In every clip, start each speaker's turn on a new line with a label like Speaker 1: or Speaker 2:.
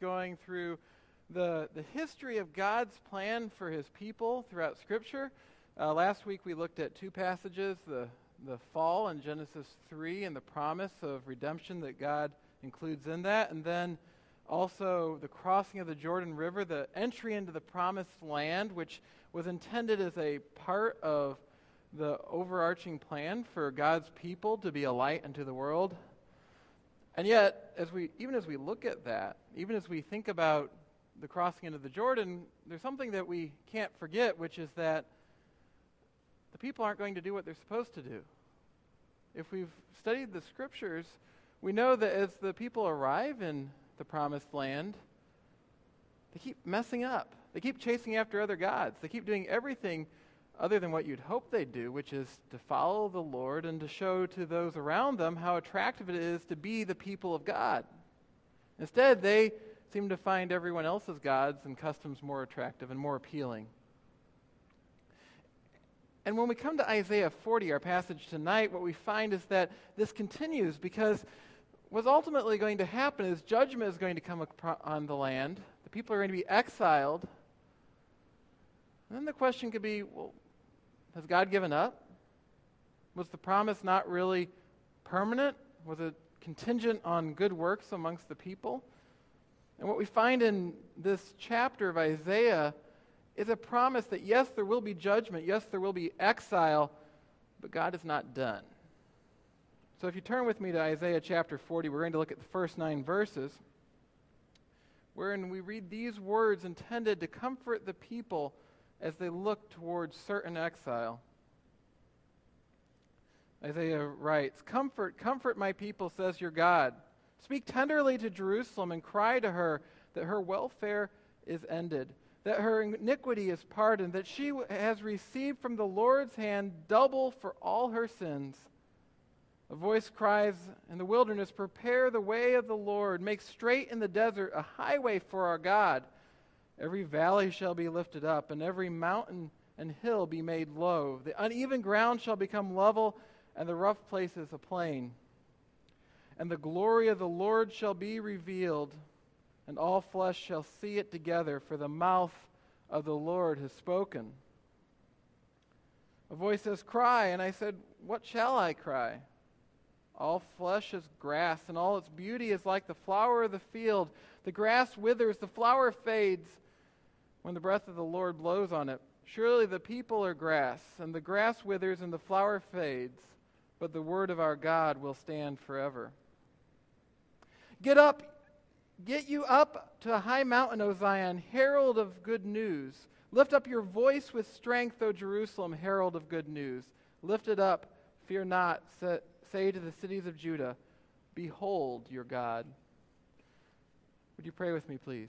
Speaker 1: going through the history of God's plan for his people throughout Scripture. Last week we looked at two passages, the fall in Genesis 3 and the promise of redemption that God includes in that, and then also the crossing of the Jordan River, the entry into the promised land, which was intended as a part of the overarching plan for God's people to be a light unto the world. And yet, even as we look at that, even as we think about the crossing into the Jordan, there's something that we can't forget, which is that the people aren't going to do what they're supposed to do. If we've studied the Scriptures, we know that as the people arrive in the promised land, they keep messing up. They keep chasing after other gods. They keep doing everything other than what you'd hope they'd do, which is to follow the Lord and to show to those around them how attractive it is to be the people of God. Instead, they seem to find everyone else's gods and customs more attractive and more appealing. And when we come to Isaiah 40, our passage tonight, what we find is that this continues, because what's ultimately going to happen is judgment is going to come on the land. The people are going to be exiled. And then the question could be, well, has God given up? Was the promise not really permanent? Was it contingent on good works amongst the people? And what we find in this chapter of Isaiah is a promise that yes, there will be judgment, yes, there will be exile, but God is not done. So if you turn with me to Isaiah chapter 40, we're going to look at the first 9 verses, wherein we read these words intended to comfort the people as they look towards certain exile. Isaiah writes, "Comfort, comfort my people, says your God. Speak tenderly to Jerusalem and cry to her that her welfare is ended, that her iniquity is pardoned, that she has received from the Lord's hand double for all her sins. A voice cries in the wilderness, prepare the way of the Lord, make straight in the desert a highway for our God. Every valley shall be lifted up, and every mountain and hill be made low. The uneven ground shall become level, and the rough places a plain. And the glory of the Lord shall be revealed, and all flesh shall see it together, for the mouth of the Lord has spoken." A voice says, "Cry." And I said, "What shall I cry?" All flesh is grass, and all its beauty is like the flower of the field. The grass withers, the flower fades when the breath of the Lord blows on it. Surely the people are grass, and the grass withers and the flower fades, but the word of our God will stand forever. Get up, get you up to a high mountain, O Zion, herald of good news. Lift up your voice with strength, O Jerusalem, herald of good news. Lift it up, fear not, say to the cities of Judah, behold your God. Would you pray with me, please?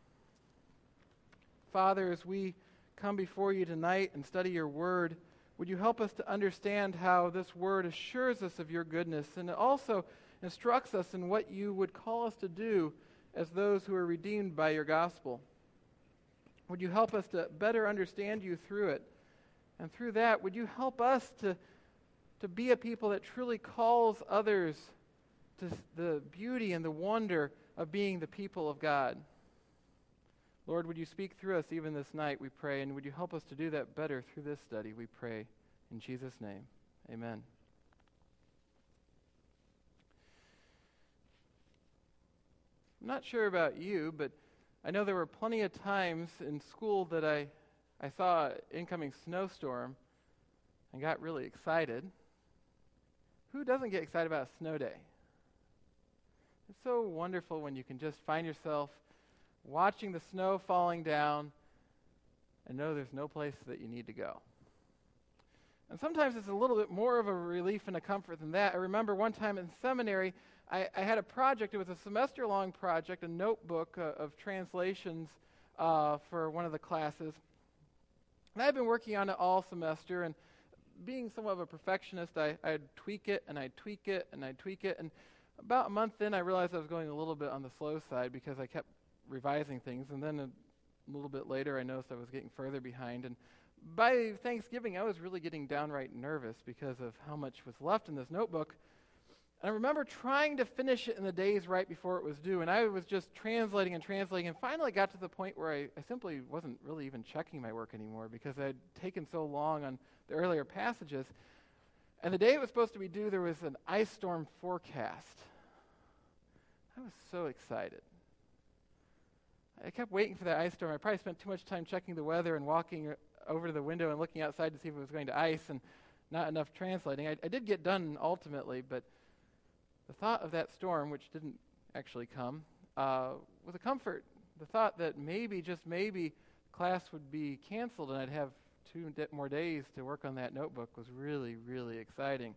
Speaker 1: Father, as we come before you tonight and study your word, would you help us to understand how this word assures us of your goodness, and it also instructs us in what you would call us to do as those who are redeemed by your gospel. Would you help us to better understand you through it? And through that, would you help us to be a people that truly calls others to the beauty and the wonder of being the people of God? Lord, would you speak through us even this night, we pray, and would you help us to do that better through this study, we pray. In Jesus' name, amen. I'm not sure about you, but I know there were plenty of times in school that I saw an incoming snowstorm and got really excited. Who doesn't get excited about a snow day? It's so wonderful when you can just find yourself watching the snow falling down and know there's no place that you need to go. And sometimes it's a little bit more of a relief and a comfort than that. I remember one time in seminary, I had a project. It was a semester-long project, a notebook of translations for one of the classes. And I'd been working on it all semester, and being somewhat of a perfectionist, I'd tweak it, and I'd tweak it, and I'd tweak it. And about a month in, I realized I was going a little bit on the slow side because I kept revising things. And then a little bit later, I noticed I was getting further behind. And by Thanksgiving, I was really getting downright nervous because of how much was left in this notebook. And I remember trying to finish it in the days right before it was due, and I was just translating, and finally got to the point where I simply wasn't really even checking my work anymore because I had taken so long on the earlier passages. And the day it was supposed to be due, there was an ice storm forecast. I was so excited. I kept waiting for that ice storm. I probably spent too much time checking the weather and walking over to the window and looking outside to see if it was going to ice, and not enough translating. I did get done ultimately, but the thought of that storm, which didn't actually come, was a comfort. The thought that maybe, just maybe, class would be canceled and I'd have 2 more days to work on that notebook was really, really exciting.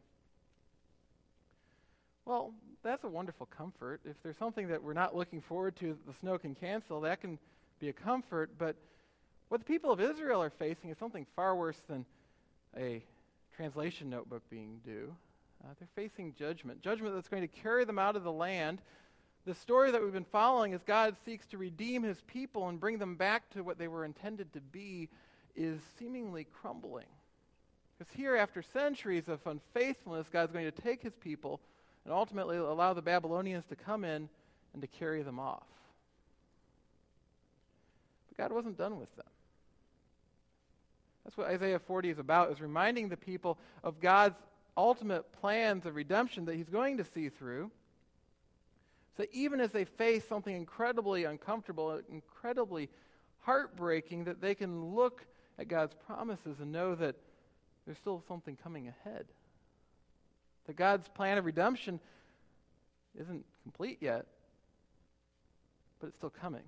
Speaker 1: Well, that's a wonderful comfort. If there's something that we're not looking forward to that the snow can cancel, that can be a comfort. But what the people of Israel are facing is something far worse than a translation notebook being due. They're facing judgment that's going to carry them out of the land. The story that we've been following as God seeks to redeem his people and bring them back to what they were intended to be is seemingly crumbling. Because here, after centuries of unfaithfulness, God's going to take his people and ultimately allow the Babylonians to come in and to carry them off. But God wasn't done with them. That's what Isaiah 40 is about, is reminding the people of God's ultimate plans of redemption that he's going to see through. So even as they face something incredibly uncomfortable, incredibly heartbreaking, that they can look at God's promises and know that there's still something coming ahead. That God's plan of redemption isn't complete yet, but it's still coming.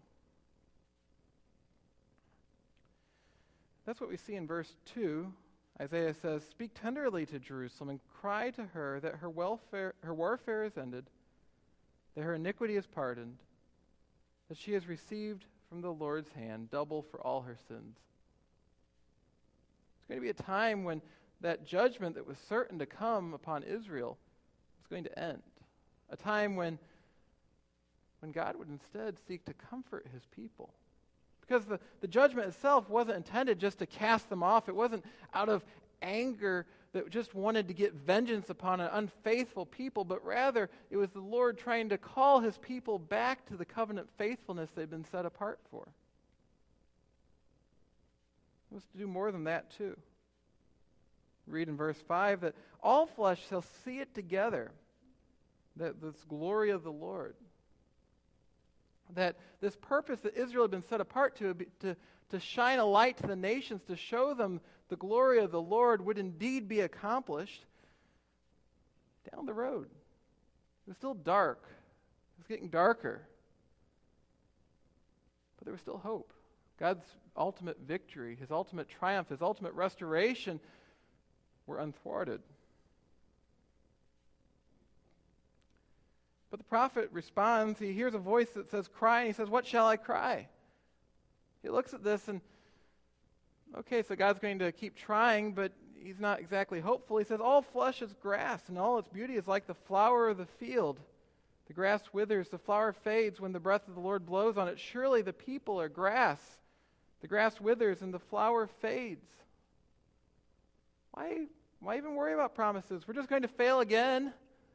Speaker 1: That's what we see in verse 2. Isaiah says, "Speak tenderly to Jerusalem and cry to her that her warfare is ended, that her iniquity is pardoned, that she has received from the Lord's hand double for all her sins." It's going to be a time when that judgment that was certain to come upon Israel is going to end. A time when God would instead seek to comfort his people. Because the judgment itself wasn't intended just to cast them off. It wasn't out of anger that just wanted to get vengeance upon an unfaithful people, but rather it was the Lord trying to call his people back to the covenant faithfulness they'd been set apart for. It was to do more than that too. Read in verse 5 that all flesh shall see it together, that this glory of the Lord. That this purpose that Israel had been set apart to shine a light to the nations, to show them the glory of the Lord, would indeed be accomplished down the road. It was still dark. It was getting darker. But there was still hope. God's ultimate victory, his ultimate triumph, his ultimate restoration were unthwarted. But the prophet responds. He hears a voice that says, "Cry," and he says, "What shall I cry?" He looks at this and, okay, so God's going to keep trying, but he's not exactly hopeful. He says, "All flesh is grass, and all its beauty is like the flower of the field. The grass withers, the flower fades when the breath of the Lord blows on it. Surely the people are grass. The grass withers and the flower fades." Why even worry about promises? We're just going to fail again.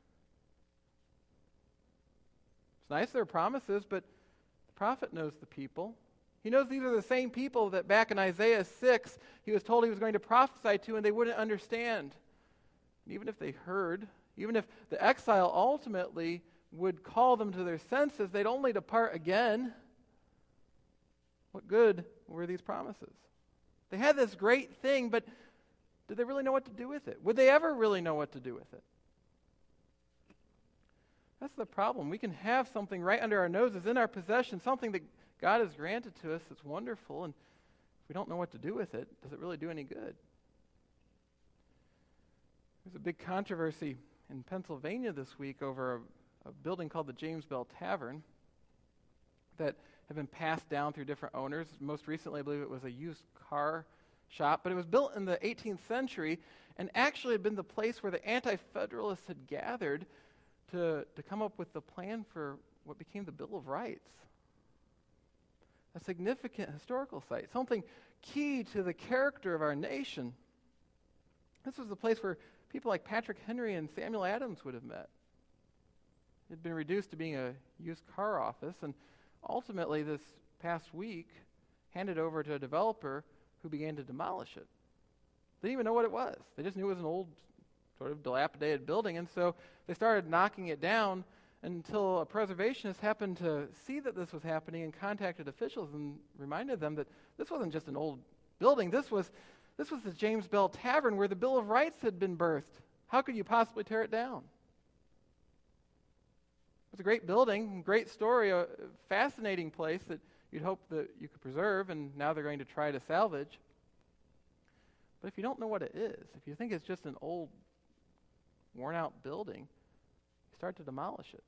Speaker 1: It's nice there are promises, but the prophet knows the people. He knows these are the same people that back in Isaiah 6 he was told he was going to prophesy to, and they wouldn't understand. And even if they heard, even if the exile ultimately would call them to their senses, they'd only depart again. What good were these promises? They had this great thing, but did they really know what to do with it? Would they ever really know what to do with it? That's the problem. We can have something right under our noses, in our possession, something that God has granted to us that's wonderful, and if we don't know what to do with it, does it really do any good? There's a big controversy in Pennsylvania this week over a building called the James Bell Tavern that have been passed down through different owners. Most recently, I believe it was a used car shop, but it was built in the 18th century and actually had been the place where the Anti-Federalists had gathered to come up with the plan for what became the Bill of Rights. A significant historical site, something key to the character of our nation. This was the place where people like Patrick Henry and Samuel Adams would have met. It had been reduced to being a used car office, and ultimately this past week handed over to a developer who began to demolish it. They didn't even know what it was. They just knew it was an old, sort of dilapidated building, and so they started knocking it down until a preservationist happened to see that this was happening and contacted officials and reminded them that this wasn't just an old building. This was the James Bell Tavern where the Bill of Rights had been birthed. How could you possibly tear it down? It's a great building, great story, a fascinating place that you'd hope that you could preserve, and now they're going to try to salvage. But if you don't know what it is, if you think it's just an old, worn-out building, you start to demolish it.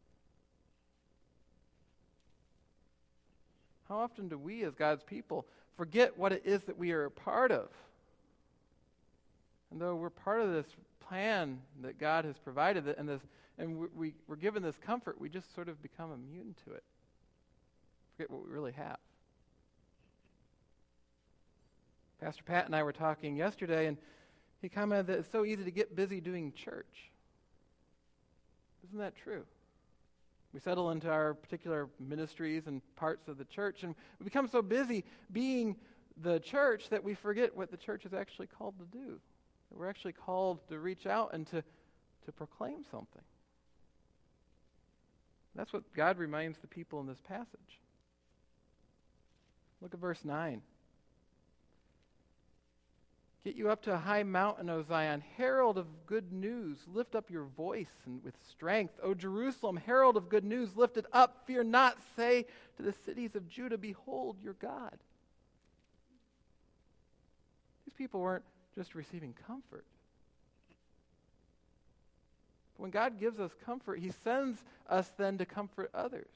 Speaker 1: How often do we, as God's people, forget what it is that we are a part of? And though we're part of this plan that God has provided, and we're given this comfort, we just sort of become immune to it. Forget what we really have. Pastor Pat and I were talking yesterday, and he commented that it's so easy to get busy doing church. Isn't that true? We settle into our particular ministries and parts of the church, and we become so busy being the church that we forget what the church is actually called to do. That we're actually called to reach out and to proclaim something. That's what God reminds the people in this passage. Look at verse 9. Get you up to a high mountain, O Zion, herald of good news. Lift up your voice and with strength. O Jerusalem, herald of good news, lift it up. Fear not. Say to the cities of Judah, behold your God. These people weren't just receiving comfort. But when God gives us comfort, he sends us then to comfort others.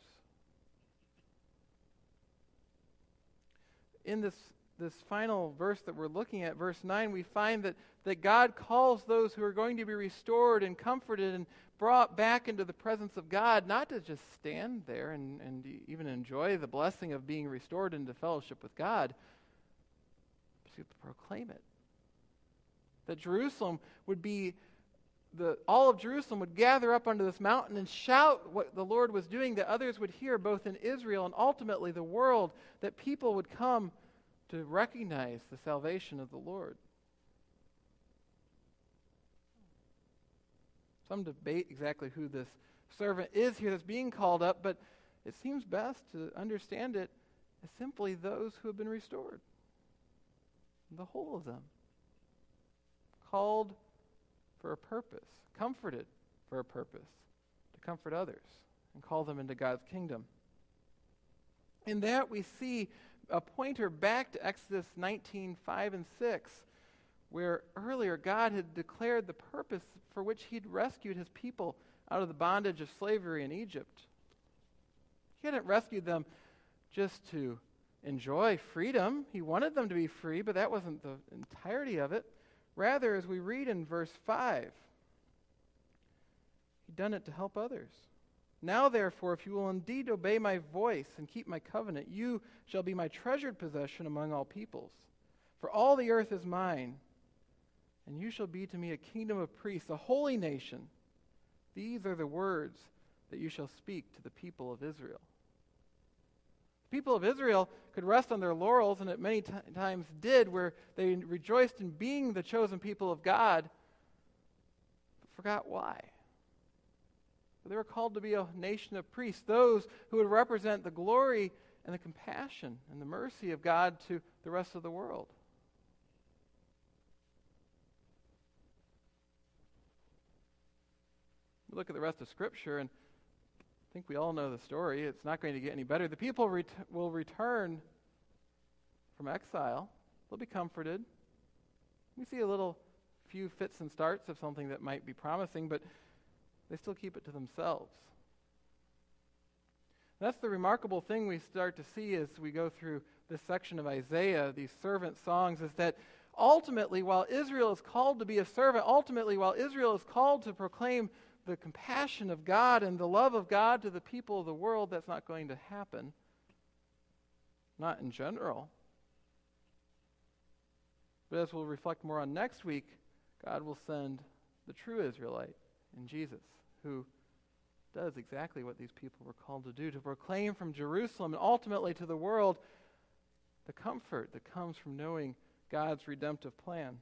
Speaker 1: In this final verse that we're looking at, verse 9, we find that God calls those who are going to be restored and comforted and brought back into the presence of God, not to just stand there and even enjoy the blessing of being restored into fellowship with God, but to proclaim it. That Jerusalem would be, all of Jerusalem would gather up onto this mountain and shout what the Lord was doing, that others would hear, both in Israel and ultimately the world, that people would come to recognize the salvation of the Lord. Some debate exactly who this servant is here that's being called up, but it seems best to understand it as simply those who have been restored. The whole of them. Called for a purpose, comforted for a purpose, to comfort others and call them into God's kingdom. In that we see a pointer back to Exodus 19:5 and 6, where earlier God had declared the purpose for which he'd rescued his people out of the bondage of slavery in Egypt. He hadn't rescued them just to enjoy freedom. He wanted them to be free, but that wasn't the entirety of it. Rather, as we read in verse 5, he'd done it to help others. Now, therefore, if you will indeed obey my voice and keep my covenant, you shall be my treasured possession among all peoples. For all the earth is mine, and you shall be to me a kingdom of priests, a holy nation. These are the words that you shall speak to the people of Israel. The people of Israel could rest on their laurels, and it many times did, where they rejoiced in being the chosen people of God, but forgot why. They were called to be a nation of priests, those who would represent the glory and the compassion and the mercy of God to the rest of the world. We look at the rest of Scripture, and I think we all know the story. It's not going to get any better. The people will return from exile. They'll be comforted. We see a few fits and starts of something that might be promising, but they still keep it to themselves. That's the remarkable thing we start to see as we go through this section of Isaiah, these servant songs, is that ultimately, while Israel is called to be a servant, ultimately, while Israel is called to proclaim the compassion of God and the love of God to the people of the world, that's not going to happen. Not in general. But as we'll reflect more on next week, God will send the true Israelite in Jesus, who does exactly what these people were called to do, to proclaim from Jerusalem and ultimately to the world the comfort that comes from knowing God's redemptive plan.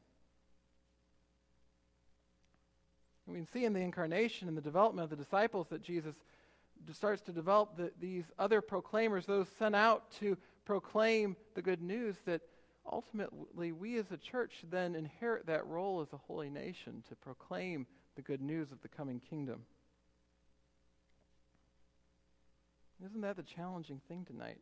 Speaker 1: And we can see in the incarnation and the development of the disciples that Jesus starts to develop these other proclaimers, those sent out to proclaim the good news, that ultimately we as a church should then inherit that role as a holy nation to proclaim the good news of the coming kingdom. Isn't that the challenging thing tonight?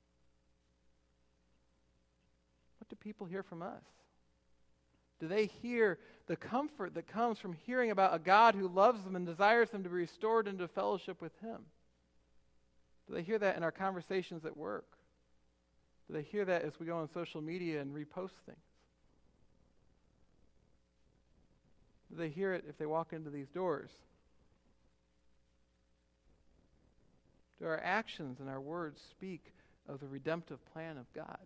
Speaker 1: What do people hear from us? Do they hear the comfort that comes from hearing about a God who loves them and desires them to be restored into fellowship with Him? Do they hear that in our conversations at work? Do they hear that as we go on social media and repost things? Do they hear it if they walk into these doors? Do our actions and our words speak of the redemptive plan of God?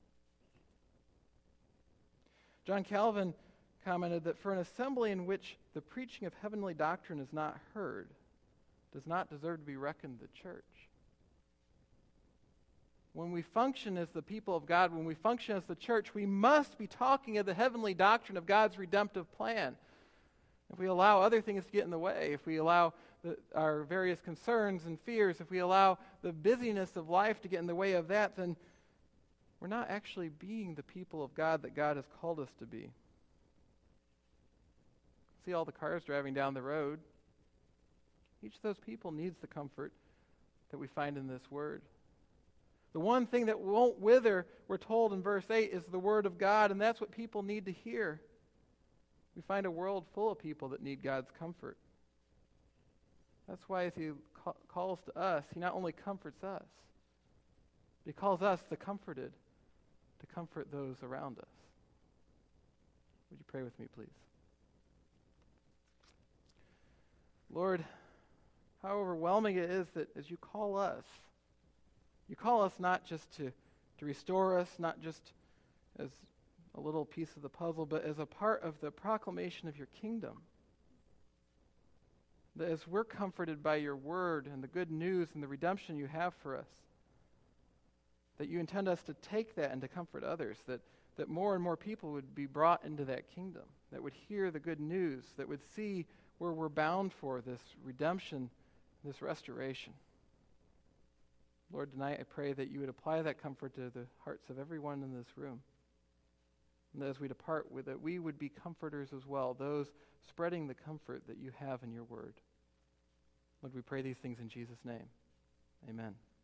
Speaker 1: John Calvin commented that for an assembly in which the preaching of heavenly doctrine is not heard does not deserve to be reckoned the church. When we function as the people of God, when we function as the church, we must be talking of the heavenly doctrine of God's redemptive plan. If we allow other things to get in the way, if we allow our various concerns and fears, if we allow the busyness of life to get in the way of that, then we're not actually being the people of God that God has called us to be. See all the cars driving down the road. Each of those people needs the comfort that we find in this word. The one thing that won't wither, we're told in verse 8, is the word of God, and that's what people need to hear. We find a world full of people that need God's comfort. That's why as He calls to us, He not only comforts us, but He calls us, the comforted, to comfort those around us. Would you pray with me, please? Lord, how overwhelming it is that as you call us not just to restore us, not just as a little piece of the puzzle, but as a part of the proclamation of your kingdom. That as we're comforted by your word and the good news and the redemption you have for us, that you intend us to take that and to comfort others, that more and more people would be brought into that kingdom, that would hear the good news, that would see where we're bound for this redemption, this restoration. Lord, tonight I pray that you would apply that comfort to the hearts of everyone in this room. And that as we depart with it, we would be comforters as well, those spreading the comfort that you have in your word. Lord, we pray these things in Jesus' name. Amen.